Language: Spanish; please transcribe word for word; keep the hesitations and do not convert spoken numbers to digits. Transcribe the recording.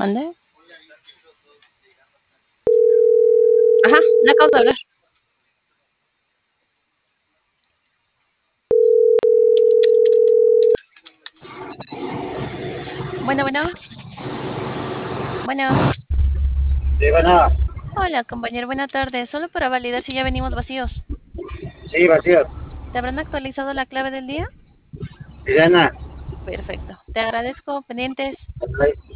¿Mande? Ajá, le acabo de hablar. Bueno, bueno. Bueno. Sí, bueno. Hola, compañero, buena tarde. Solo para validar si ya venimos vacíos. Sí, vacíos. ¿Te habrán actualizado la clave del día? Sirena. Perfecto. Te agradezco. Pendientes. Ahí.